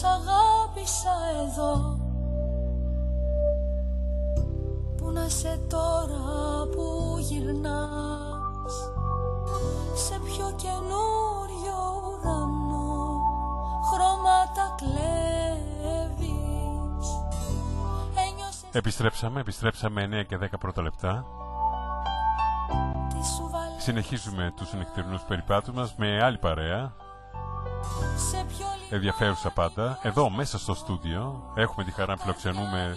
σ' αγάπησα εδώ. Πού να σε τώρα που γυρνάς, σε πιο καινούριο ουρανό, χρώματα κλέβεις. Επιστρέψαμε 9 και 10 πρώτα λεπτά. Συνεχίζουμε τους νυχτερινούς περιπάτους μας με άλλη παρέα, ενδιαφέρουσα πάντα. Εδώ μέσα στο στούντιο έχουμε τη χαρά να φιλοξενούμε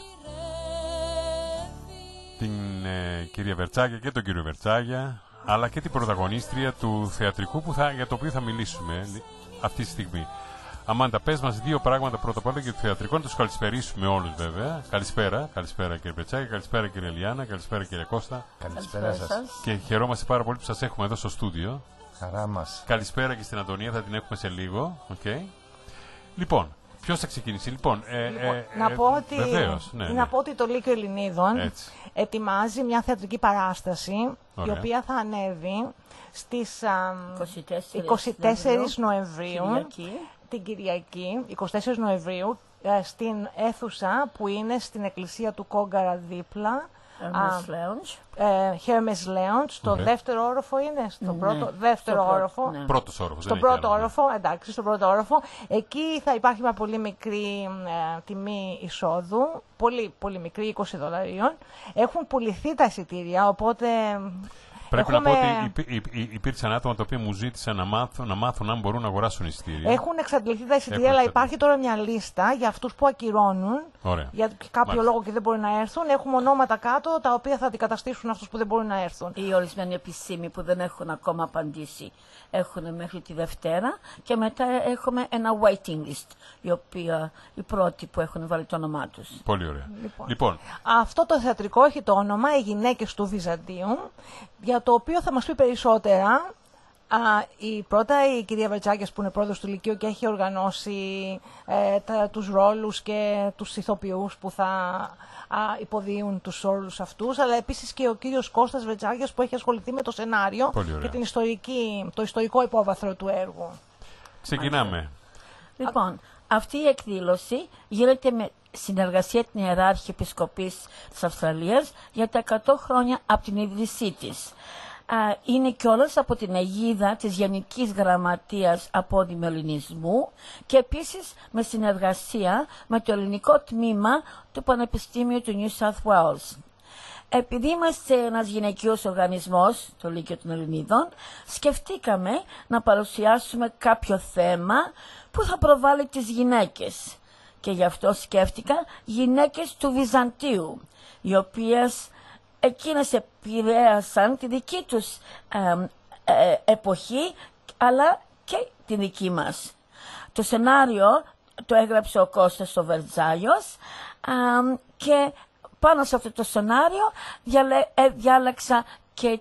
την κυρία Βερτσάγια και τον κύριο Βερτσάγια, αλλά και την πρωταγωνίστρια του θεατρικού για το οποίο θα μιλήσουμε αυτή τη στιγμή. Αμάντα, πες μας δύο πράγματα πρώτα απ' όλα για το θεατρικό, να τους καλησπερίσουμε όλους βέβαια. Καλησπέρα κύριε Βερτσάγια, καλησπέρα κύριε Ελιάνα, καλησπέρα κύριε Κώστα. Καλησπέρα σας. Και χαιρόμαστε πάρα πολύ που σας έχουμε εδώ στο στούντιο. Χαρά μας. Καλησπέρα και στην Αντωνία, θα την έχουμε σε λίγο. Okay. Λοιπόν, ποιος θα ξεκινήσει? Να πω ότι, βεβαίως, να πω ότι το Λύκειο Ελληνίδων ετοιμάζει μια θεατρική παράσταση, η οποία θα ανέβει στις 24 Νοεμβρίου, την Κυριακή, 24 Νοεμβρίου, στην αίθουσα που είναι στην εκκλησία του Κόγκαρα δίπλα. Hermes Lounge, στο δεύτερο όροφο είναι, δεύτερο όροφο. Πρώτος όροφος. Στον πρώτο όροφο, εντάξει, στον πρώτο όροφο. Εκεί θα υπάρχει μια πολύ μικρή τιμή εισόδου, πολύ μικρή, $20. Έχουν πουληθεί τα εισιτήρια, οπότε... Πρέπει να πω ότι υπήρξαν άτομα τα οποία μου ζήτησαν να μάθουν αν μπορούν να αγοράσουν εισιτήρια. Έχουν εξαντληθεί τα εισιτήρια, αλλά υπάρχει τώρα μια λίστα για αυτούς που ακυρώνουν. Ωραία. Για κάποιο λόγο και δεν μπορούν να έρθουν. Έχουμε ονόματα κάτω τα οποία θα αντικαταστήσουν αυτούς που δεν μπορούν να έρθουν. Οι ορισμένοι επισήμοι που δεν έχουν ακόμα απαντήσει έχουν μέχρι τη Δευτέρα και μετά έχουμε ένα waiting list, οι πρώτοι που έχουν βάλει το όνομά τους. Πολύ ωραία. Λοιπόν. Αυτό το θεατρικό έχει το όνομα «Οι γυναίκες του Βυζαντίου», για το οποίο θα μας πει περισσότερα πρώτα η κυρία Βερτσάκιας, που είναι πρόεδρος του Λυκείου και έχει οργανώσει τους ρόλους και τους ηθοποιούς που θα υποδίουν τους ρόλους αυτούς, αλλά επίσης και ο κύριος Κώστας Βερτσάκιας, που έχει ασχοληθεί με το σενάριο και το ιστορικό υπόβαθρο του έργου. Ξεκινάμε. Λοιπόν, αυτή η εκδήλωση γίνεται με συνεργασία την Ιεράρχη Επισκοπής της Αυστραλίας για τα 100 χρόνια από την ίδρυσή της. Είναι κιόλας από την αιγίδα της Γενικής Γραμματείας Απόδημου Ελληνισμού και επίσης με συνεργασία με το ελληνικό τμήμα του Πανεπιστήμιου του New South Wales. Επειδή είμαστε ένας γυναικείος οργανισμός, το Λύκειο των Ελληνίδων, σκεφτήκαμε να παρουσιάσουμε κάποιο θέμα που θα προβάλλει τις γυναίκες. Και γι' αυτό σκέφτηκα γυναίκες του Βυζαντίου, οι οποίες εκείνες επηρέασαν τη δική τους εποχή, αλλά και τη δική μας. Το σενάριο το έγραψε ο Κώστας ο Βερτσάγιος και πάνω σε αυτό το σενάριο διάλεξα και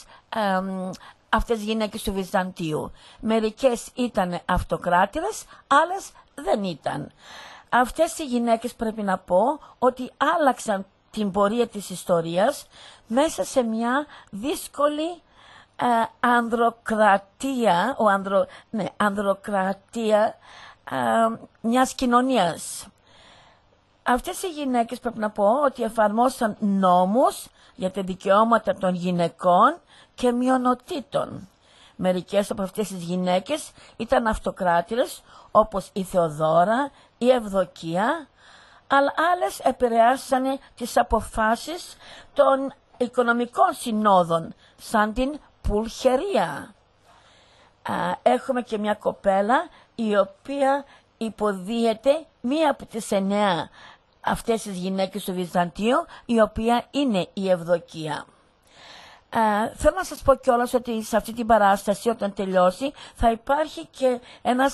αυτές τις γυναίκες του Βυζαντίου. Μερικές ήταν αυτοκράτηρες, άλλες δεν ήταν. Αυτές οι γυναίκες πρέπει να πω ότι άλλαξαν την πορεία της ιστορίας μέσα σε μια δύσκολη ανδροκρατία μιας κοινωνίας. Αυτές οι γυναίκες πρέπει να πω ότι εφαρμόσαν νόμους για τα δικαιώματα των γυναικών και μειονοτήτων. Μερικές από αυτές τις γυναίκες ήταν αυτοκράτηρες, όπως η Θεοδόρα, η Ευδοκία, αλλά άλλες επηρεάσανε τις αποφάσεις των οικονομικών συνόδων, σαν την Πουλχερία. Έχουμε και μια κοπέλα η οποία υποδίεται μία από τις 9 αυτές τις γυναίκες του Βυζαντίου, η οποία είναι η Ευδοκία. Θέλω να σας πω κιόλας ότι σε αυτή την παράσταση, όταν τελειώσει, θα υπάρχει και ένας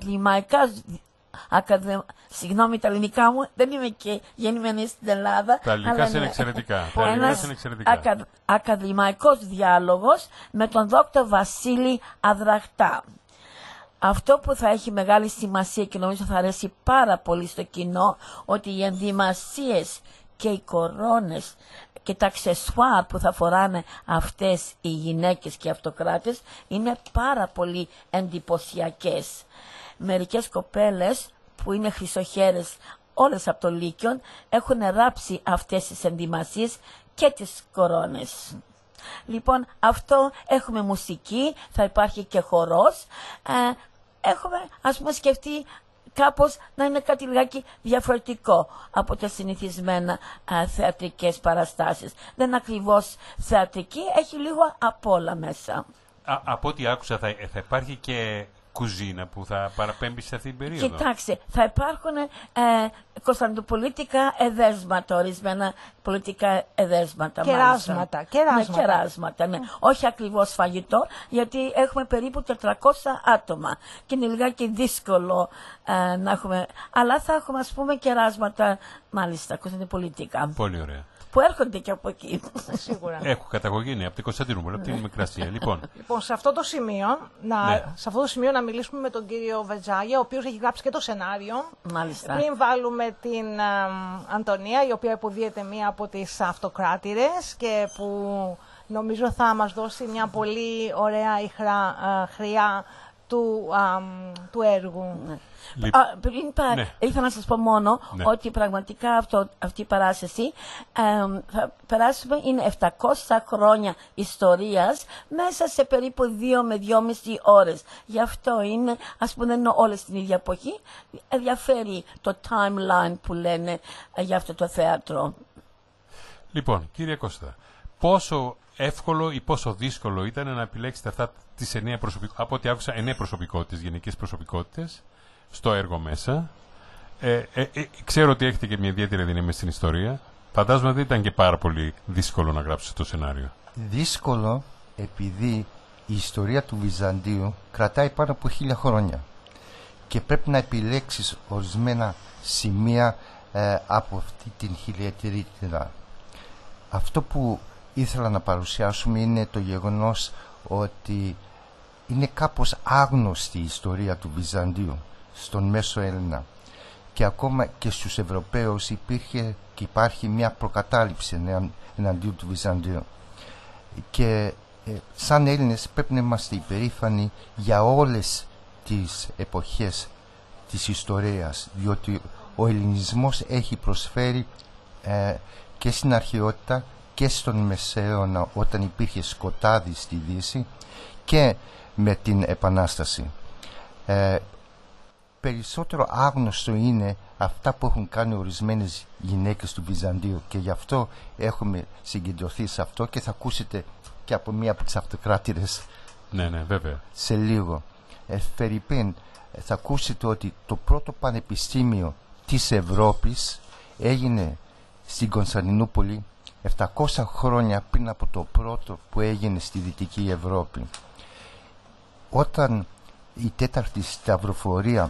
συγγνώμη, τα ελληνικά μου, δεν είμαι και γεννημένη στην Ελλάδα. Τα ελληνικά είναι εξαιρετικά. Ένας ακαδημαϊκός διάλογος με τον Δόκτωρ Βασίλη Αδραχτά. Αυτό που θα έχει μεγάλη σημασία και νομίζω θα αρέσει πάρα πολύ στο κοινό, ότι οι ενδυμασίες και οι κορώνες και τα αξεσουάρ που θα φοράνε αυτές οι γυναίκες και οι αυτοκράτες είναι πάρα πολύ εντυπωσιακές. Μερικές κοπέλες που είναι χρυσοχέρες όλες από το Λύκειον έχουν ράψει αυτές τις ενδυμασίες και τις κορώνες. Λοιπόν, αυτό έχουμε μουσική, θα υπάρχει και χορός. Έχουμε, ας πούμε, σκεφτεί κάπως να είναι κάτι λιγάκι διαφορετικό από τα συνηθισμένα θεατρικές παραστάσεις. Δεν είναι ακριβώς θεατρική, έχει λίγο απ' όλα μέσα. Από ό,τι άκουσα θα υπάρχει και κουζίνα που θα παραπέμπει σε αυτή την περίοδο. Κοιτάξτε, θα υπάρχουν κωνσταντινοπολίτικα εδέσματα, ορισμένα πολιτικά εδέσματα. Κεράσματα, ναι. Όχι ακριβώς φαγητό, γιατί έχουμε περίπου 400 άτομα και είναι λιγάκι δύσκολο να έχουμε. Αλλά θα έχουμε, ας πούμε, κεράσματα, μάλιστα, κωνσταντινοπολίτικα. Πολύ ωραία. Που έρχονται και από εκεί. Σίγουρα. Έχω καταγωγή, από την Κωνσταντινούπολη, από την Μικρασία. Λοιπόν, σε αυτό το σημείο να μιλήσουμε με τον κύριο Βερτζάγια, ο οποίος έχει γράψει και το σενάριο. Μάλιστα. Πριν βάλουμε την Αντωνία, η οποία υποδίεται μία από τις αυτοκράτηρες και που νομίζω θα μας δώσει μια πολύ ωραία χρειά του έργου. Ναι. Ήθελα να σας πω μόνο ότι πραγματικά αυτή η παράσταση θα περάσουμε, είναι 700 χρόνια ιστορίας μέσα σε περίπου 2 με 2,5 ώρες. Γι' αυτό είναι, ας πούμε, δεν είναι όλες την ίδια εποχή. Ενδιαφέρει το timeline που λένε για αυτό το θέατρο. Λοιπόν, κύριε Κώστα, πόσο εύκολο ή πόσο δύσκολο ήταν να επιλέξετε αυτά τις 9 προσωπικότητες, από ό,τι άκουσα 9 προσωπικότητες, γενικές προσωπικότητες, στο έργο μέσα. Ξέρω ότι έχετε και μια ιδιαίτερη δύναμη στην ιστορία. Φαντάζομαι ότι ήταν και πάρα πολύ δύσκολο να γράψετε το σενάριο. Δύσκολο επειδή η ιστορία του Βυζαντίου κρατάει πάνω από 1000 χρόνια και πρέπει να επιλέξεις ορισμένα σημεία από αυτή την χιλιετηρίτιδα. Αυτό που ήθελα να παρουσιάσουμε είναι το γεγονός ότι είναι κάπως άγνωστη η ιστορία του Βυζαντίου στον Μέσο Έλληνα και ακόμα και στους Ευρωπαίους υπήρχε και υπάρχει μια προκατάληψη εναντίον του Βυζαντίου και σαν Έλληνες πρέπει να είμαστε υπερήφανοι για όλες τις εποχές της ιστορίας, διότι ο ελληνισμός έχει προσφέρει και στην αρχαιότητα και στον Μεσαίωνα όταν υπήρχε σκοτάδι στη Δύση και με την Επανάσταση. Περισσότερο άγνωστο είναι αυτά που έχουν κάνει ορισμένες γυναίκες του Βυζαντίου και γι' αυτό έχουμε συγκεντρωθεί σε αυτό και θα ακούσετε και από μία από τις αυτοκράτηρες βέβαια. Σε λίγο. Φερρυπίν, θα ακούσετε ότι το πρώτο πανεπιστήμιο της Ευρώπης έγινε στην Κωνσταντινούπολη 700 χρόνια πριν από το πρώτο που έγινε στη Δυτική Ευρώπη. Όταν η τέταρτη σταυροφορία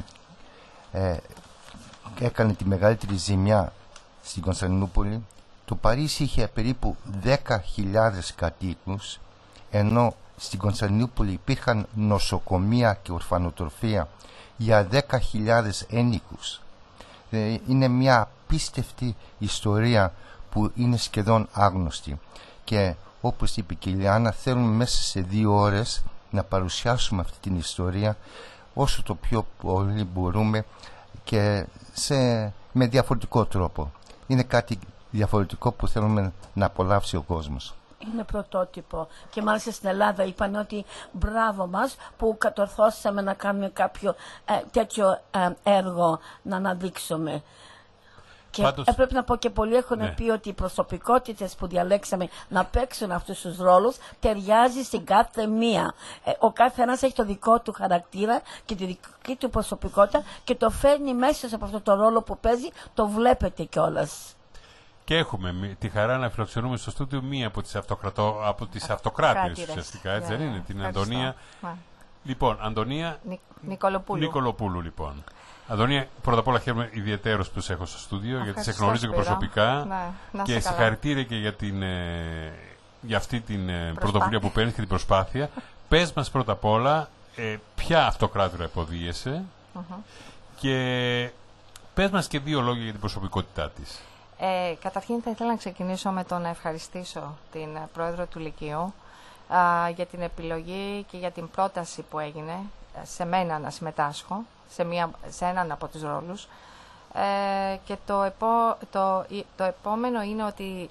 έκανε τη μεγαλύτερη ζημιά στην Κωνσταντινούπολη, το Παρίσι είχε περίπου 10.000 κατοίκους, ενώ στην Κωνσταντινούπολη υπήρχαν νοσοκομεία και ορφανοτροφία για 10.000 ένοικους. Είναι μια απίστευτη ιστορία που είναι σχεδόν άγνωστη και όπως είπε και η Λιάννα, θέλουμε μέσα σε 2 ώρες να παρουσιάσουμε αυτή την ιστορία όσο το πιο πολύ μπορούμε και με διαφορετικό τρόπο. Είναι κάτι διαφορετικό που θέλουμε να απολαύσει ο κόσμος. Είναι πρωτότυπο και μάλιστα στην Ελλάδα είπαν ότι μπράβο μας που κατορθώσαμε να κάνουμε κάποιο τέτοιο έργο να αναδείξουμε. Και Πάντως, πρέπει να πω και πολλοί έχουν πει ότι οι προσωπικότητες που διαλέξαμε να παίξουν αυτούς τους ρόλους ταιριάζει στην κάθε μία. Ο κάθε ένας έχει το δικό του χαρακτήρα και τη δική του προσωπικότητα και το φέρνει μέσα από αυτό το ρόλο που παίζει, το βλέπετε κιόλας. Και έχουμε τη χαρά να φιλοξενούμε στο στούντιο μία από τις αυτοκράτηρες ουσιαστικά, έτσι δεν είναι, την Αντωνία. Λοιπόν, Αντωνία Νικολοπούλου λοιπόν. Αντωνία, πρώτα απ' όλα χαίρομαι ιδιαιτέρως που σε έχω στο στούντιο, γιατί σε γνωρίζω και προσωπικά και συγχαρητήρια και για αυτή την πρωτοβουλία που παίρνεις και την προσπάθεια. Πες μας πρώτα απ' όλα ποια αυτοκράτηρα υποδίεσαι και πες μας και 2 λόγια για την προσωπικότητά της. Καταρχήν θα ήθελα να ξεκινήσω με το να ευχαριστήσω την πρόεδρο του Λυκείου για την επιλογή και για την πρόταση που έγινε σε μένα να συμμετάσχω σε έναν από τους ρόλους. Και το επόμενο είναι ότι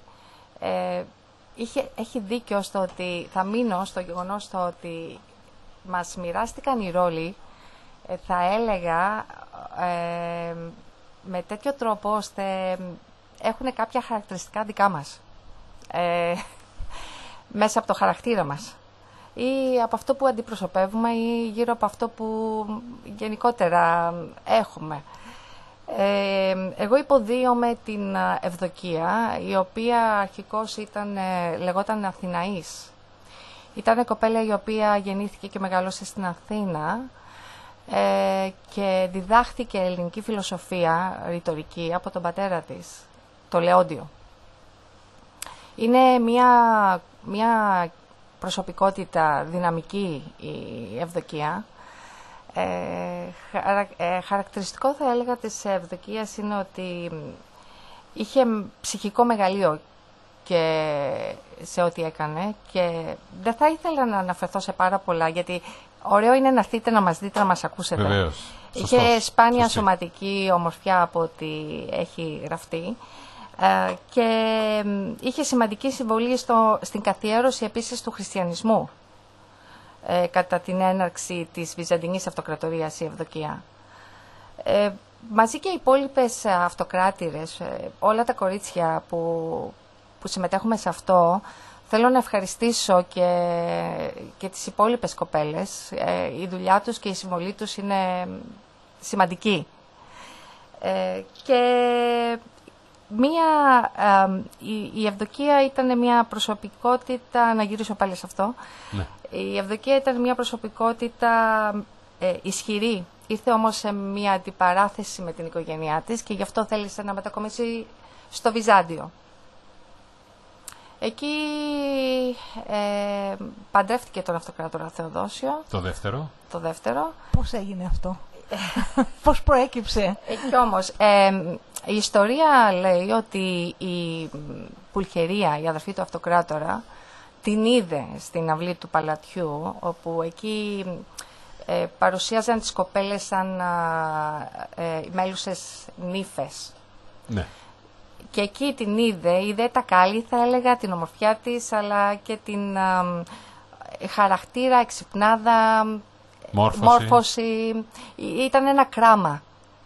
έχει δίκιο στο ότι θα μείνω στο γεγονός το ότι μας μοιράστηκαν οι ρόλοι, θα έλεγα, με τέτοιο τρόπο ώστε έχουν κάποια χαρακτηριστικά δικά μας, μέσα από το χαρακτήρα μας ή από αυτό που αντιπροσωπεύουμε ή γύρω από αυτό που γενικότερα έχουμε. Εγώ υποδίωμαι την Ευδοκία, η οποία αρχικώς λεγόταν Αθηναής. Ήταν κοπέλα η οποία γεννήθηκε και μεγαλώσε στην Αθήνα και διδάχθηκε ελληνική φιλοσοφία, ρητορική, από τον πατέρα της, το Λεόντιο. Είναι μια προσωπικότητα δυναμική η Ευδοκία. Χαρακτηριστικό θα έλεγα της Ευδοκίας είναι ότι είχε ψυχικό μεγαλείο και σε ό,τι έκανε και δεν θα ήθελα να αναφερθώ σε πάρα πολλά, γιατί ωραίο είναι να έρθετε να μας δείτε, να μας ακούσετε. Βεβαίως. Είχε σπάνια σωματική ομορφιά από ό,τι έχει γραφτεί και είχε σημαντική συμβολή στην καθιέρωση επίσης του χριστιανισμού κατά την έναρξη της Βυζαντινής Αυτοκρατορίας η Ευδοκία. Μαζί και οι υπόλοιπες αυτοκράτηρες, όλα τα κορίτσια που συμμετέχουμε σε αυτό, θέλω να ευχαριστήσω και τις υπόλοιπες κοπέλες. Η δουλειά τους και η συμβολή τους είναι σημαντική. Και η Ευδοκία ήταν μια προσωπικότητα, να γυρίσω πάλι σε αυτό, Ναι. Η Ευδοκία ήταν μια προσωπικότητα ισχυρή. Ήρθε όμως σε μια αντιπαράθεση με την οικογένειά της και γι' αυτό θέλησε να μετακομίσει στο Βυζάντιο. Εκεί παντρεύτηκε τον αυτοκράτορα Θεοδόσιο. Το δεύτερο. Πώς έγινε αυτό? Πώς προέκυψε? Κι όμως, η ιστορία λέει ότι η Πουλχερία, η αδερφή του αυτοκράτορα, την είδε στην αυλή του παλατιού, όπου εκεί παρουσίαζαν τις κοπέλες σαν μέλουσες νύφες. Ναι. Και εκεί την είδε τα κάλλη, θα έλεγα, την ομορφιά της, αλλά και την χαρακτήρα, εξυπνάδα, μόρφωση. Ήταν ένα κράμα,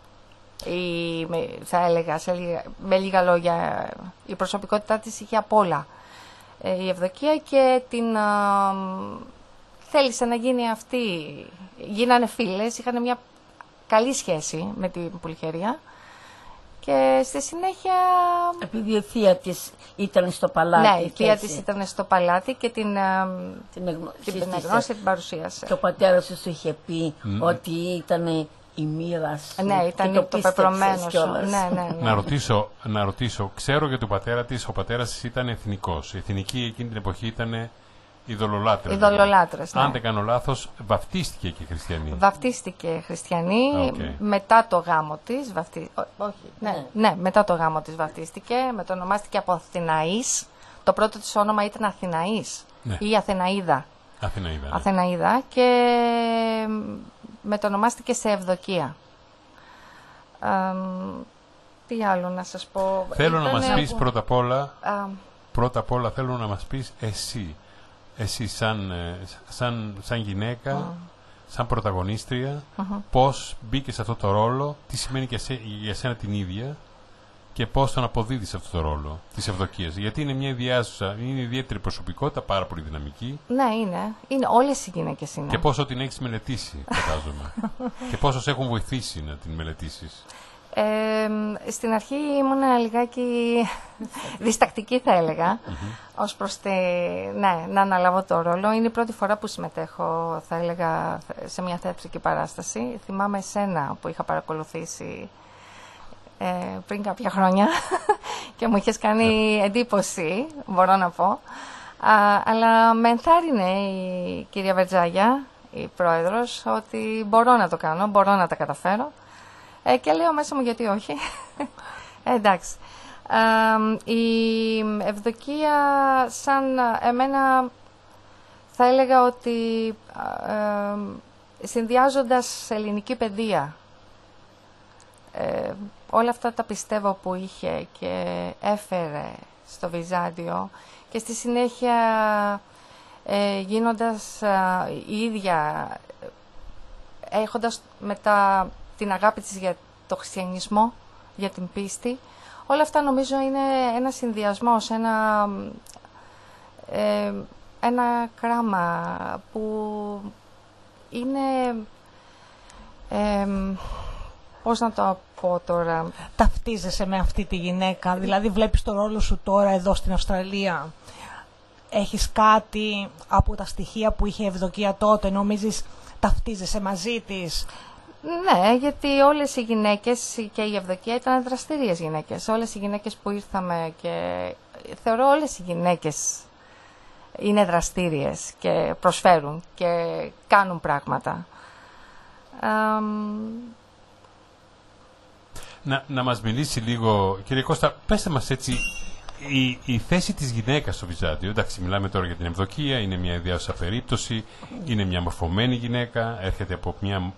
θα έλεγα, με λίγα λόγια. Η προσωπικότητά της είχε απ' όλα η Ευδοκία και την θέλησε να γίνει αυτή. Γίνανε φίλες, είχαν μια καλή σχέση με την Πουλχερία. Και στη συνέχεια... Επειδή η θεία της ήταν στο παλάτι. Ναι, η θεία της ήταν στο παλάτι και την εγνώρισε, την παρουσίασε. Και ο πατέρας της είχε πει ότι ήταν η μοίρα σου. Ναι, ήταν το πεπρωμένο σου. Ναι. Να ρωτήσω, ξέρω για τον πατέρα της, ο πατέρας της ήταν εθνικός. Η εθνική εκείνη την εποχή ήταν ειδωλολάτρες. Ναι. Αν δεν κάνω λάθος, βαφτίστηκε και χριστιανή. Βαφτίστηκε χριστιανή μετά το γάμο της. Μετά το γάμο της βαφτίστηκε. Μετονομάστηκε από Αθηναής. Το πρώτο της όνομα ήταν Αθηναής ή Αθηναίδα. Αθηναίδα και μετονομάστηκε σε Ευδοκία. Τι άλλο να σας πω? Θέλω να μας πεις πρώτα απ' όλα θέλω να μας πεις εσύ σαν γυναίκα, σαν πρωταγωνίστρια, πώς μπήκε σε αυτό το ρόλο, τι σημαίνει και για σένα την ίδια και πώς τον αποδίδεις αυτό το ρόλο της Ευδοκίας. Γιατί είναι μια ιδιάζουσα, είναι ιδιαίτερη προσωπικότητα, πάρα πολύ δυναμική. Ναι, είναι. Όλες οι γυναίκες είναι. Και πόσο την έχεις μελετήσει, φαντάζομαι. Και πόσο σε έχουν βοηθήσει να την μελετήσεις. Στην αρχή ήμουν λιγάκι διστακτική, θα έλεγα, ως προς να αναλάβω το ρόλο. Είναι η πρώτη φορά που συμμετέχω, θα έλεγα, σε μια θεατρική παράσταση. Θυμάμαι εσένα που είχα παρακολουθήσει πριν κάποια χρόνια και μου είχες κάνει εντύπωση, μπορώ να πω. Αλλά με ενθάρρυνε η κυρία Βερτζάγια, η πρόεδρος, ότι μπορώ να το κάνω, μπορώ να τα καταφέρω. Και λέω μέσα μου γιατί όχι. Εντάξει. Η Ευδοκία σαν εμένα θα έλεγα ότι συνδυάζοντας ελληνική παιδεία, όλα αυτά τα πιστεύω που είχε και έφερε στο Βυζάντιο και στη συνέχεια γίνοντας η ίδια, έχοντας μετά την αγάπη της για το χριστιανισμό, για την πίστη, όλα αυτά νομίζω είναι ένα συνδυασμός, ένα κράμα που είναι, πώς να το πω τώρα... Ταυτίζεσαι με αυτή τη γυναίκα, δηλαδή βλέπεις το ρόλο σου τώρα εδώ στην Αυστραλία. Έχεις κάτι από τα στοιχεία που είχε η Ευδοκία τότε, νομίζεις ταυτίζεσαι μαζί της? Ναι, γιατί όλες οι γυναίκες και η Ευδοκία ήταν δραστήριες γυναίκες. Όλες οι γυναίκες που ήρθαμε και θεωρώ όλες οι γυναίκες είναι δραστήριες και προσφέρουν και κάνουν πράγματα. Να μας μιλήσει λίγο, κύριε Κώστα, πέστε μας έτσι, η θέση της γυναίκας στο Βυζάντιο, εντάξει, μιλάμε τώρα για την Ευδοκία, είναι μια ιδιαίτερη περίπτωση, είναι μια μορφωμένη γυναίκα, έρχεται από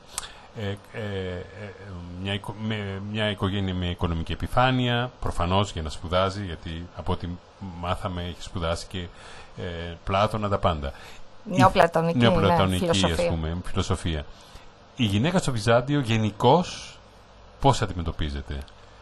μια οικογένεια με οικονομική επιφάνεια, προφανώς για να σπουδάζει, γιατί από ό,τι μάθαμε έχει σπουδάσει και Πλάτωνα, τα πάντα. Νεοπλατωνική, ας πούμε, φιλοσοφία. Η γυναίκα στο Βυζάντιο γενικώς πώς αντιμετωπίζεται?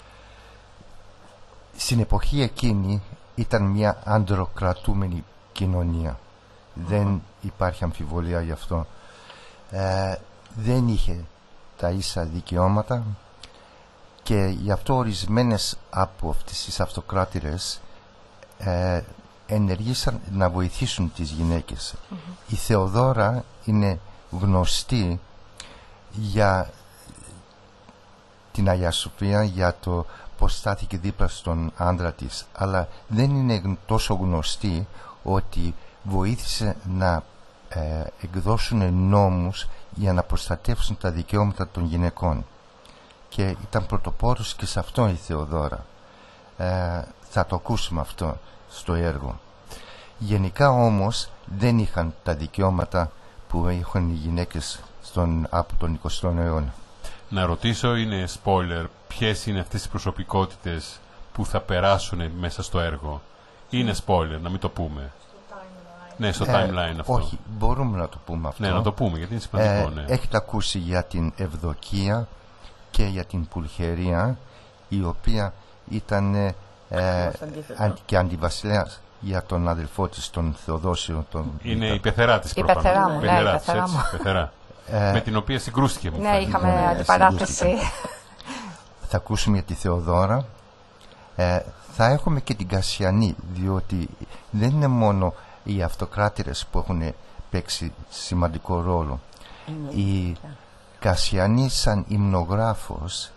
Στην εποχή εκείνη ήταν μια ανδροκρατούμενη κοινωνία. Δεν υπάρχει αμφιβολία γι' αυτό. Δεν είχε τα ίσα δικαιώματα και γι' αυτό ορισμένες από αυτές τις αυτοκράτηρες ενεργήσαν να βοηθήσουν τις γυναίκες. Η Θεοδόρα είναι γνωστή για την Αγία Σοφία, για το πως στάθηκε δίπλα στον άντρα της, αλλά δεν είναι τόσο γνωστή ότι βοήθησε να εκδώσουν νόμους για να προστατεύσουν τα δικαιώματα των γυναικών και ήταν πρωτοπόρος και σε αυτό η Θεοδόρα. Θα το ακούσουμε αυτό στο έργο. Γενικά όμως δεν είχαν τα δικαιώματα που είχαν οι γυναίκες από τον 20ο αιώνα. Να ρωτήσω, είναι spoiler, ποιες είναι αυτές οι προσωπικότητες που θα περάσουν μέσα στο έργο? Είναι spoiler, να μην το πούμε. Ναι, στο timeline αυτό. Όχι, μπορούμε να το πούμε αυτό. Ναι, να το πούμε, γιατί είναι σημαντικό. Ναι. Έχετε ακούσει για την Ευδοκία και για την Πουλχερία, η οποία ήταν και αντιβασιλέας για τον αδελφό της, τον Θεοδόσιο. Είναι η πεθερά της προφανώς. Πεθερά. Με την οποία συγκρούστηκε. Ναι, είχαμε αντιπαράθεση. Θα ακούσουμε για τη Θεοδόρα. Θα έχουμε και την Κασιανή, διότι δεν είναι μόνο οι αυτοκράτηρες που έχουν παίξει σημαντικό ρόλο. Η Κασιανή σαν υμνογράφος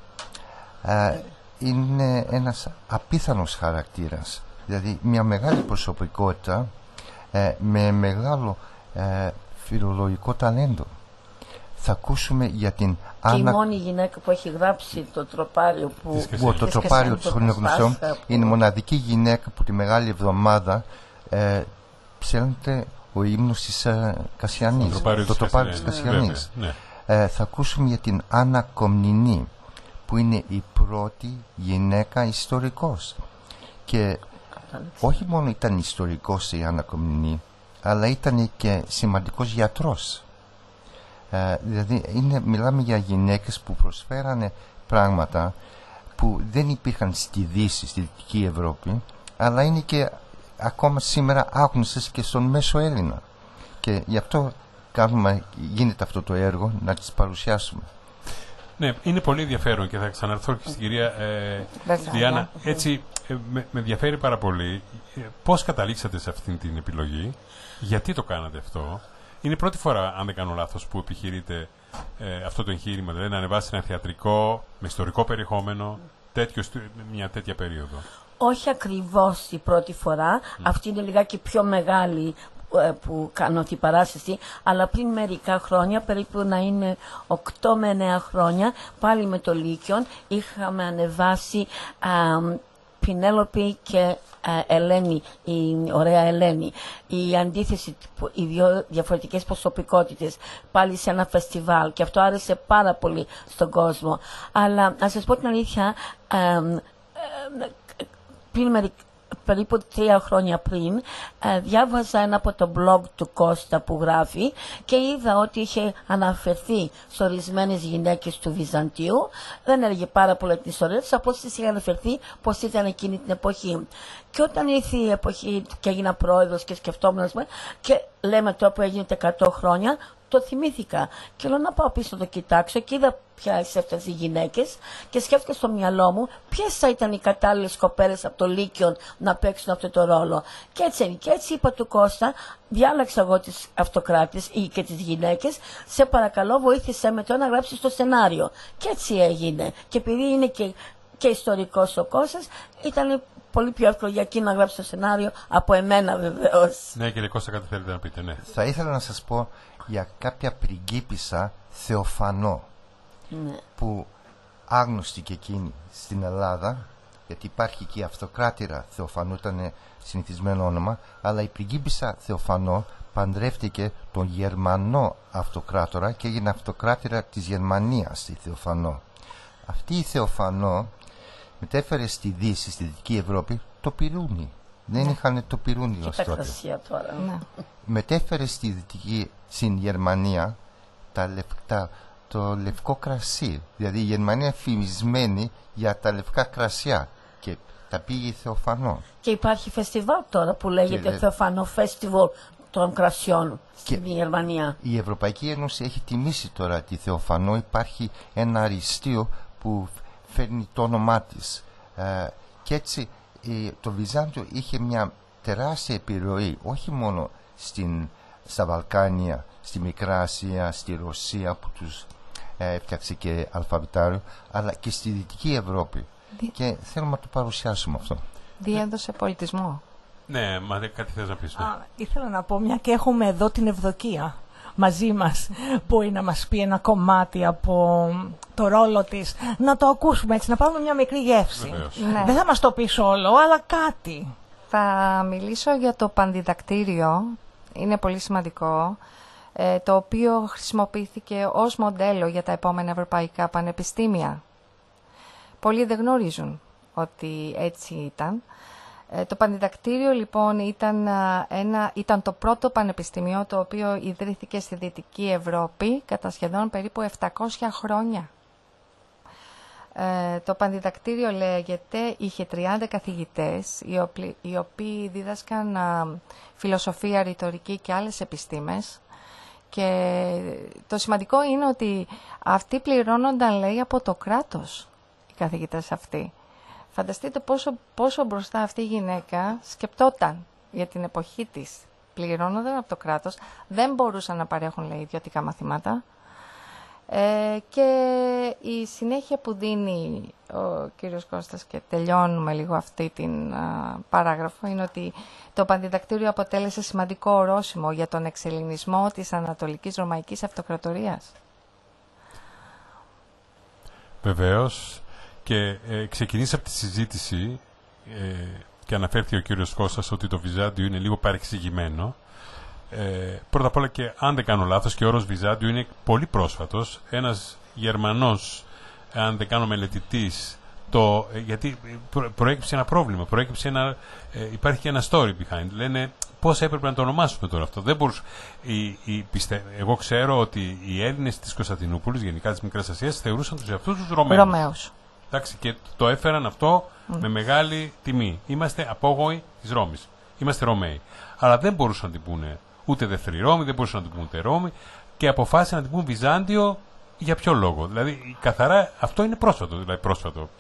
είναι ένας απίθανος χαρακτήρας, δηλαδή μια μεγάλη προσωπικότητα με μεγάλο φιλολογικό ταλέντο. Θα ακούσουμε για την η μόνη γυναίκα που έχει γράψει το τροπάριο το τροπάριο της Χρονογνωσιών είναι η μοναδική γυναίκα που τη Μεγάλη Εβδομάδα ψέλνεται ο ύμνος της Κασιανής, το τροπάριο της Κασιανής. Ναι. Θα ακούσουμε για την Άννα Κομνηνή, που είναι η πρώτη γυναίκα ιστορικός. Και όχι μόνο ήταν ιστορικός η Άννα Κομνηνή, αλλά ήταν και σημαντικός γιατρός. Δηλαδή μιλάμε για γυναίκες που προσφέρανε πράγματα που δεν υπήρχαν στη Δύση, στη Δυτική Ευρώπη, αλλά είναι και ακόμα σήμερα άγνωστες και στον Μέσο Έλληνα. Και γι' αυτό γίνεται αυτό το έργο, να τις παρουσιάσουμε. Ναι, είναι πολύ ενδιαφέρον και θα ξαναρθώ και στην κυρία Διάννα. Έτσι, με ενδιαφέρει πάρα πολύ πώς καταλήξατε σε αυτή την επιλογή, γιατί το κάνατε αυτό. Είναι η πρώτη φορά, αν δεν κάνω λάθος, που επιχειρείτε αυτό το εγχείρημα, δηλαδή να ανεβάσει ένα θεατρικό με ιστορικό περιεχόμενο μια τέτοια περίοδο. Όχι ακριβώς η πρώτη φορά, αυτή είναι λιγάκι πιο μεγάλη που κάνω την παράσταση, αλλά πριν μερικά χρόνια, περίπου να είναι 8 με 9 χρόνια, πάλι με το Λύκειον, είχαμε ανεβάσει Πινέλοπη και Ελένη, η ωραία Ελένη. Η αντίθεση, οι δύο διαφορετικές προσωπικότητες πάλι σε ένα φεστιβάλ και αυτό άρεσε πάρα πολύ στον κόσμο. Αλλά να σας πω την αλήθεια, περίπου 3 χρόνια πριν, διάβαζα ένα από το blog του Κώστα που γράφει και είδα ότι είχε αναφερθεί σε ορισμένες γυναίκες του Βυζαντίου. Δεν έλεγε πάρα πολλά την ιστορία τους, από όσες είχε αναφερθεί πως ήταν εκείνη την εποχή. Και όταν ήρθε η εποχή και έγινα πρόεδρος και σκεφτόμουν, και λέμε τώρα που έγινε 100 χρόνια, το θυμήθηκα. Και λέω να πάω πίσω να το κοιτάξω και είδα ποιες αυτές οι γυναίκες και σκέφτηκα στο μυαλό μου ποιες θα ήταν οι κατάλληλες κοπέλες από το Λύκειον να παίξουν αυτό το ρόλο. Και έτσι είπα του Κώστα, διάλεξα εγώ τις αυτοκράτες ή και τις γυναίκες, σε παρακαλώ βοήθησέ με τώρα να γράψεις το σενάριο. Και έτσι έγινε. Και επειδή είναι και ιστορικός ο Κώστας, ήταν πολύ πιο εύκολο για εκείνη να γράψει το σενάριο από εμένα βεβαίως. Ναι, κύριε Κώστα, κάτι θέλετε να πείτε, ναι. Θα ήθελα να σας πω για κάποια πριγκίπισσα Θεοφανό, Ναι. που άγνωστη και εκείνη στην Ελλάδα, γιατί υπάρχει και η αυτοκράτηρα Θεοφανού, ήταν συνηθισμένο όνομα, αλλά η πριγκίπισσα Θεοφανό παντρεύτηκε τον Γερμανό αυτοκράτορα και έγινε αυτοκράτηρα της Γερμανίας, η Θεοφανό. Αυτή η Θεοφανό μετέφερε στη Δύση, στη Δυτική Ευρώπη, το πυρούνι. Δεν είχαν το πυρούνι ως τότε. Τώρα. Ναι. Μετέφερε στην Γερμανία το λευκό κρασί. Δηλαδή η Γερμανία φημισμένη για τα λευκά κρασιά και τα πήγε η Θεοφανό. Και υπάρχει φεστιβάλ τώρα που λέγεται Θεοφανό Φεστιβάλ των κρασιών στην Γερμανία. Η Ευρωπαϊκή Ένωση έχει τιμήσει τώρα τη Θεοφανό. Υπάρχει ένα αριστείο που φέρνει το όνομά της. Και έτσι το Βυζάντιο είχε μια τεράστια επιρροή, όχι μόνο στα Βαλκάνια, στη Μικρά Ασία, στη Ρωσία που τους έφτιαξε και αλφαβητάριο, αλλά και στη Δυτική Ευρώπη. Και θέλουμε να το παρουσιάσουμε αυτό. Διέδωσε πολιτισμό. Ναι, μα κάτι θες να πεις. Ναι. Ήθελα να πω, μια και έχουμε εδώ την Ευδοκία μαζί μας, μπορεί να μας πει ένα κομμάτι από το ρόλο της, να το ακούσουμε έτσι, να πάρουμε μια μικρή γεύση. Ναι. Δεν θα μας το πεις όλο, αλλά κάτι. Θα μιλήσω για το πανδιδακτήριο, είναι πολύ σημαντικό, το οποίο χρησιμοποιήθηκε ως μοντέλο για τα επόμενα ευρωπαϊκά πανεπιστήμια. Πολλοί δεν γνωρίζουν ότι έτσι ήταν. Το πανδιδακτήριο λοιπόν ήταν το πρώτο πανεπιστήμιο το οποίο ιδρύθηκε στη Δυτική Ευρώπη κατά σχεδόν περίπου 700 χρόνια. Το πανδιδακτήριο λέγεται, είχε 30 καθηγητές οι οποίοι δίδασκαν φιλοσοφία, ρητορική και άλλες επιστήμες, και το σημαντικό είναι ότι αυτοί πληρώνονταν, λέει, από το κράτος, οι καθηγητές αυτοί. Φανταστείτε πόσο μπροστά αυτή η γυναίκα σκεπτόταν για την εποχή της. Πληρώνονταν από το κράτος, δεν μπορούσαν να παρέχουν, λέει, ιδιωτικά μαθήματα. Και η συνέχεια που δίνει ο κύριος Κώστας, και τελειώνουμε λίγο αυτή την παράγραφο, είναι ότι το πανδιδακτήριο αποτέλεσε σημαντικό ορόσημο για τον εξελληνισμό της Ανατολικής Ρωμαϊκής Αυτοκρατορίας. Βεβαίως. Και ξεκινήσει από τη συζήτηση και αναφέρθηκε ο κύριος Κώστας ότι το Βυζάντιο είναι λίγο παρεξηγημένο. Πρώτα απ' όλα, και αν δεν κάνω λάθος, και ο όρος Βυζάντιο είναι πολύ πρόσφατος. Ένας Γερμανός, αν δεν κάνω μελετητής, γιατί προέκυψε ένα πρόβλημα, υπάρχει και ένα story behind. Λένε πώς έπρεπε να το ονομάσουμε τώρα αυτό. Δεν μπορούσε, εγώ ξέρω ότι οι Έλληνες της Κωνσταντινούπολης, γενικά της Μικράς Ασίας, θεωρούσαν τους εαυτούς τους Ρωμαίους. Εντάξει, και το έφεραν αυτό με μεγάλη τιμή. Είμαστε απόγοοι της Ρώμης. Είμαστε Ρωμαίοι. Αλλά δεν μπορούσαν να την πούνε ούτε Δεύτερη Ρώμη, δεν μπορούσαν να την πούνε ούτε Ρώμη, και αποφάσισαν να την πούνε Βυζάντιο. Για ποιο λόγο? Δηλαδή, καθαρά αυτό είναι πρόσφατο.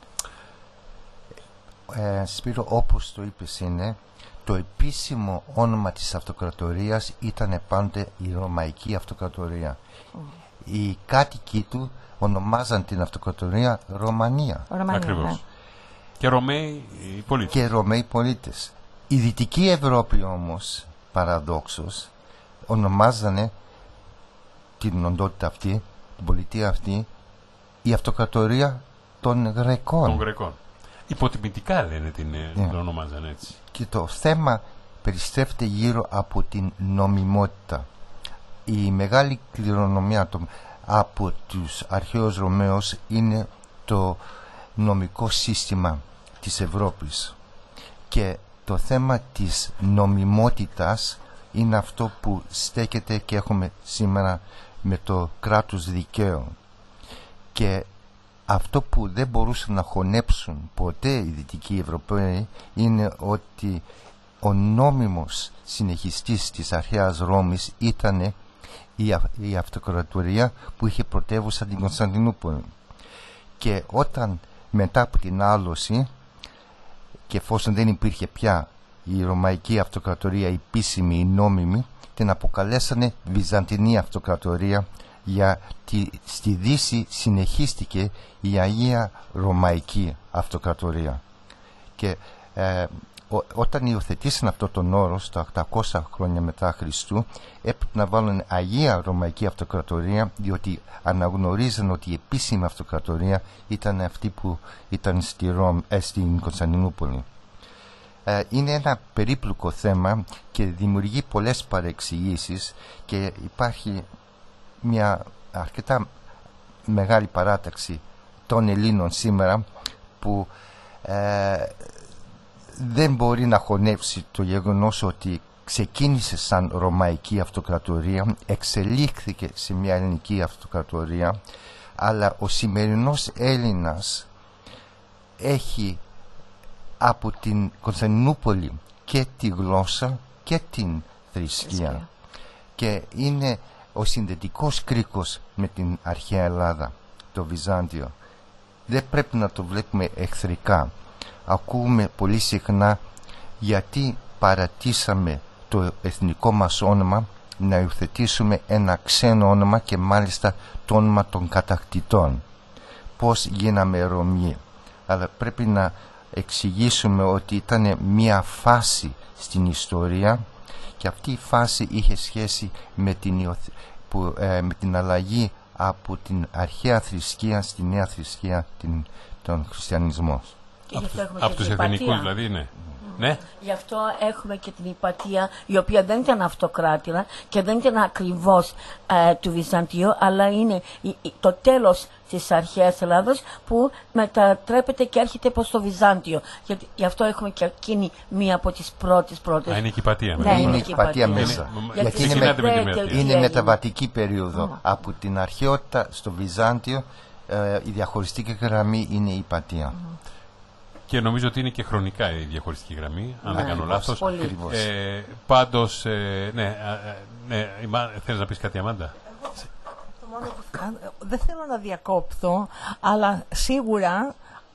Σπύρο, όπως το είπες, είναι το επίσημο όνομα της αυτοκρατορίας ήταν πάντα η Ρωμαϊκή Αυτοκρατορία. Οι κάτοικοι του ονομάζαν την αυτοκρατορία Ρωμανία. Ακριβώς. Ναι. Και Ρωμαίοι πολίτες. Η Δυτική Ευρώπη όμως, παραδόξως, ονομάζανε την οντότητα αυτή, την πολιτεία αυτή, η αυτοκρατορία των Γρεκών. υποτιμητικά λένε την ονομάζαν έτσι. Και το θέμα περιστρέφεται γύρω από την νομιμότητα. Η μεγάλη κληρονομιά από τους αρχαίους Ρωμαίους είναι το νομικό σύστημα της Ευρώπης. Και το θέμα της νομιμότητας είναι αυτό που στέκεται και έχουμε σήμερα με το κράτος δικαίου. Και αυτό που δεν μπορούσαν να χωνέψουν ποτέ οι Δυτικοί Ευρωπαίοι είναι ότι ο νόμιμος συνεχιστής της αρχαίας Ρώμης ήταν η αυτοκρατορία που είχε πρωτεύουσα την Κωνσταντινούπολη. Και όταν μετά από την άλωση, και εφόσον δεν υπήρχε πια η Ρωμαϊκή Αυτοκρατορία επίσημη ή νόμιμη, την αποκαλέσανε Βυζαντινή Αυτοκρατορία, γιατί στη Δύση συνεχίστηκε η Αγία Ρωμαϊκή Αυτοκρατορία. Και όταν υιοθετήσαν αυτό τον όρο στα 800 χρόνια μετά Χριστού, έπρεπε να βάλουν Αγία Ρωμαϊκή Αυτοκρατορία, διότι αναγνωρίζαν ότι η επίσημη αυτοκρατορία ήταν αυτή που ήταν στην Κωνσταντινούπολη. Είναι ένα περίπλοκο θέμα και δημιουργεί πολλές παρεξηγήσεις, και υπάρχει μια αρκετά μεγάλη παράταξη των Ελλήνων σήμερα που δεν μπορεί να χωνεύσει το γεγονός ότι ξεκίνησε σαν Ρωμαϊκή Αυτοκρατορία, εξελίχθηκε σε μια Ελληνική Αυτοκρατορία, αλλά ο σημερινός Έλληνας έχει από την Κωνσταντινούπολη και τη γλώσσα και την θρησκεία, και είναι ο συνδετικός κρίκος με την αρχαία Ελλάδα, το Βυζάντιο. Δεν πρέπει να το βλέπουμε εχθρικά. Ακούμε πολύ συχνά γιατί παρατήσαμε το εθνικό μας όνομα να υιοθετήσουμε ένα ξένο όνομα, και μάλιστα το όνομα των κατακτητών. Πώς γίναμε Ρωμιοί. Αλλά πρέπει να εξηγήσουμε ότι ήταν μια φάση στην ιστορία, και αυτή η φάση είχε σχέση με την αλλαγή από την αρχαία θρησκεία στη νέα θρησκεία, τον χριστιανισμό. Από τους εθνικούς δηλαδή, ναι. Ναι. Γι' αυτό έχουμε και την Ιπατία, η οποία δεν ήταν αυτοκράτηρα και δεν ήταν ακριβώς του Βυζαντίου, αλλά είναι το τέλος της αρχαίας Ελλάδος που μετατρέπεται και έρχεται προς το Βυζάντιο. Γι' αυτό έχουμε και εκείνη μία από τις πρώτες. Είναι και η Ιπατία. Ναι, είναι η Ιπατία μέσα. Γιατί είναι μεταβατική περίοδο. Από την αρχαιότητα στο Βυζάντιο η διαχωριστική γραμμή είναι η Ιπατία. Και νομίζω ότι είναι και χρονικά η διαχωριστική γραμμή, αν δεν κάνω λάθος. Πάντως, ναι, θέλεις να πεις κάτι, Αμάντα? Δεν θέλω να διακόπτω, αλλά σίγουρα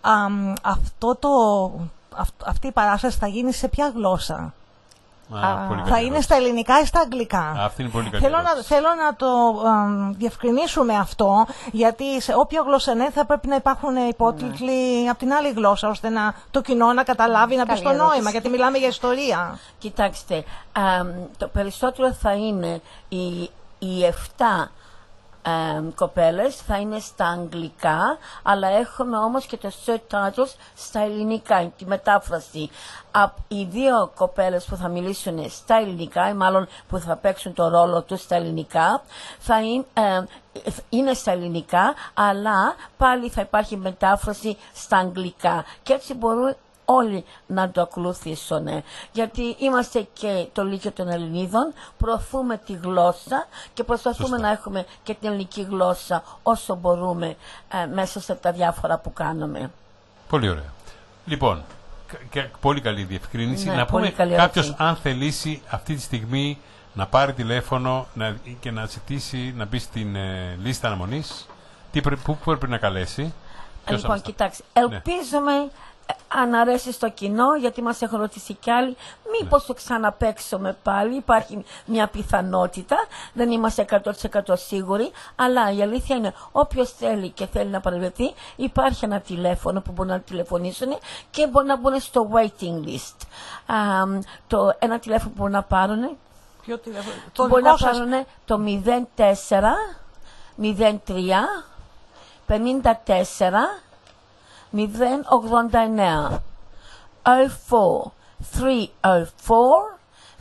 αυτή η παράσταση θα γίνει σε ποια γλώσσα? Θα είναι στα ελληνικά ή στα αγγλικά? Αυτή είναι πολύ καλή. Θέλω να το διευκρινίσουμε αυτό, γιατί σε όποια γλώσσα είναι θα πρέπει να υπάρχουν υπότιτλοι από την άλλη γλώσσα, ώστε το κοινό να καταλάβει, να πει στο νόημα, γιατί μιλάμε για ιστορία. Κοιτάξτε, το περισσότερο θα είναι οι 7 κοπέλες θα είναι στα αγγλικά, αλλά έχουμε όμως και το subtitles στα ελληνικά, τη μετάφραση. Οι 2 κοπέλες που θα μιλήσουν στα ελληνικά, ή μάλλον που θα παίξουν το ρόλο τους στα ελληνικά, θα είναι στα ελληνικά, αλλά πάλι θα υπάρχει μετάφραση στα αγγλικά, και έτσι μπορούν όλοι να το ακολουθήσουν, γιατί είμαστε και το Λύκειο των Ελληνίδων, προωθούμε τη γλώσσα και προσπαθούμε να έχουμε και την ελληνική γλώσσα όσο μπορούμε μέσα σε τα διάφορα που κάνουμε. Πολύ ωραία. Λοιπόν, πολύ καλή διευκρίνηση. Ναι, να πούμε κάποιος αν θελήσει αυτή τη στιγμή να πάρει τηλέφωνο και να ζητήσει να μπει στην λίστα αναμονής, πού πρέπει να καλέσει? Λοιπόν, κοιτάξτε, ελπίζουμε αν αρέσει στο κοινό, γιατί μας έχουν ρωτήσει κι άλλοι, μήπως το ξαναπαίξουμε πάλι, υπάρχει μια πιθανότητα, δεν είμαστε 100% σίγουροι, αλλά η αλήθεια είναι όποιος θέλει και θέλει να παρευρεθεί, υπάρχει ένα τηλέφωνο που μπορούν να τηλεφωνήσουν και μπορούν να μπουν στο waiting list. Ένα τηλέφωνο που μπορούν να πάρουν, Ποιο τηλέφωνο? μπορούν να πάρουν το 04 03 54 089 04 304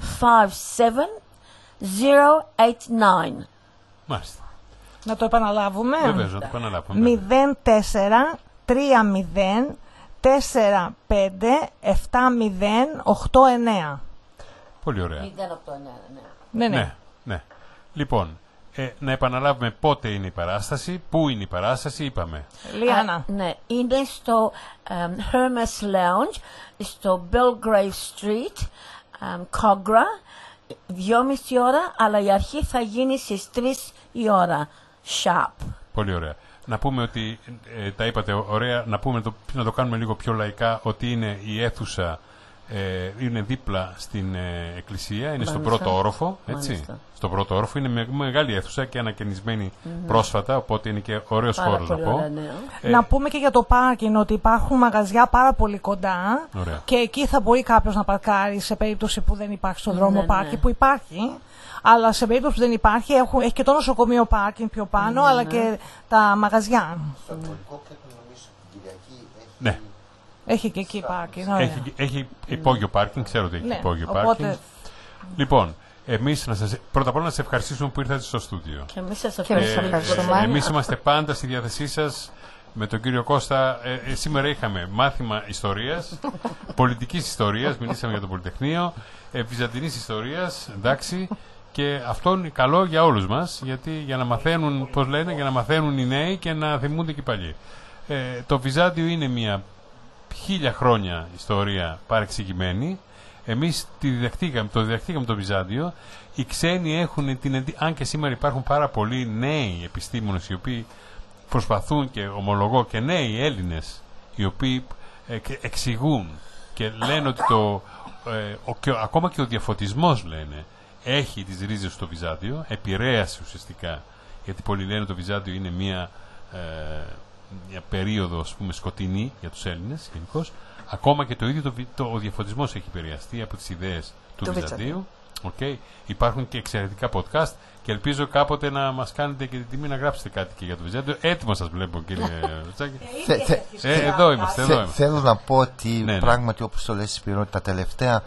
57089. Μάλιστα. Να το επαναλάβουμε. Βεβαίως, να το επαναλάβουμε. 04 30 45 70 89. Πολύ ωραία. 089, Ναι, ναι. Ναι, ναι. Λοιπόν, να επαναλάβουμε πότε είναι η παράσταση, πού είναι η παράσταση, είπαμε. Λιάννα. Ναι, είναι στο Hermes Lounge, στο Belgrave Street, Cogra, 2,5 ώρα, αλλά η αρχή θα γίνει στις 3 η ώρα, sharp. Πολύ ωραία. Να πούμε ότι, τα είπατε ωραία, να το κάνουμε λίγο πιο λαϊκά, ότι είναι η αίθουσα, είναι δίπλα στην εκκλησία, είναι στον πρώτο όροφο, έτσι. Μάλιστα. Στον πρώτο όροφο είναι μεγάλη αίθουσα και ανακαινισμένη πρόσφατα, οπότε είναι και ωραίος χώρος να πω. Ωραία, ναι. Να πούμε και για το πάρκινγκ ότι υπάρχουν μαγαζιά πάρα πολύ κοντά Ωραία. και εκεί θα μπορεί κάποιος να παρκάρει σε περίπτωση που δεν υπάρχει στον δρόμο Ναι, πάρκινγκ ναι. που υπάρχει. Αλλά σε περίπτωση που δεν υπάρχει, έχει και το νοσοκομείο πάρκινγκ πιο πάνω, αλλά και τα μαγαζιά. Στο Ανατολικό Κέντρο νομίζω την Κυριακή Ναι. Έχει και εκεί πάρκινγκ. ωραία. Έχει υπόγειο πάρκινγκ, ξέρω ότι έχει Ναι, υπόγειο οπότε- πάρκινγκ. Λοιπόν, εμείς πρώτα απ' όλα να σας ευχαριστήσουμε που ήρθατε στο στούντιο. Και εμείς σας Και εμείς σας ευχαριστούμε. ευχαριστούμε. Εμείς είμαστε πάντα στη διάθεσή σας. Με τον κύριο Κώστα, σήμερα είχαμε μάθημα ιστορίας, πολιτικής ιστορίας, μιλήσαμε για το Πολυτεχνείο, βυζαντινής ιστορίας, εντάξει, και αυτό είναι καλό για όλους μας, γιατί για να μαθαίνουν, πώς λένε, για να μαθαίνουν οι νέοι και να θυμούνται και οι παλιοί. Το Βυζάντιο είναι μια 1000 χρόνια ιστορία παρεξηγημένη. Εμείς το διδαχτήκαμε το Βυζάντιο. Οι ξένοι έχουν αν και σήμερα υπάρχουν πάρα πολλοί νέοι επιστήμονες οι οποίοι προσπαθούν, και ομολογώ και νέοι Έλληνες οι οποίοι εξηγούν και λένε ότι ακόμα και ο διαφωτισμός, λένε, έχει τις ρίζες στο Βυζάντιο, επηρέασε ουσιαστικά, γιατί πολλοί λένε ότι το Βυζάντιο είναι μια περίοδο, ας πούμε, σκοτεινή για τους Έλληνες γενικώς. Ακόμα και το ίδιο ο διαφωτισμός έχει επηρεαστεί από τις ιδέες του Βυζαντίου. Okay. Υπάρχουν και εξαιρετικά podcast και ελπίζω κάποτε να μας κάνετε και την τιμή να γράψετε κάτι και για το Βυζάντιο. Έτοιμο σας βλέπω, κύριε Βερτσάκη. Εδώ είμαστε. Θέλω να πω ότι Ναι. πράγματι, όπως το λες Σπύρο, τα τελευταία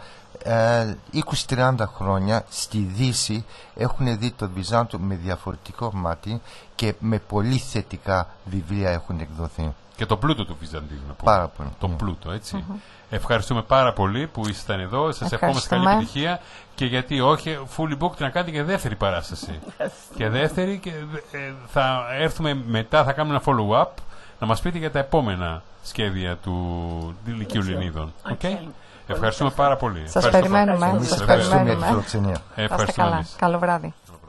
20-30 χρόνια στη Δύση έχουν δει το Βυζάντιο με διαφορετικό μάτι και με πολύ θετικά βιβλία έχουν εκδοθεί. Και το πλούτο του Βυζαντίου, να πούμε. Πάρα πολύ. Τον πλούτο, έτσι. Ευχαριστούμε πάρα πολύ που ήσασταν εδώ. Σας ευχόμαστε καλή επιτυχία. Και γιατί όχι, fully booked να κάνετε και δεύτερη παράσταση. Και δεύτερη, και θα έρθουμε μετά, θα κάνουμε ένα follow-up να μας πείτε για τα επόμενα σχέδια του Λυκείου Λινίδων. Okay. Ευχαριστούμε πάρα πολύ. Σας περιμένουμε. Εμείς Σας ευχαριστούμε για τη περιμένουμε. φιλοξενία. Να είστε Ευχαριστούμε καλά. εμείς. Καλό βράδυ.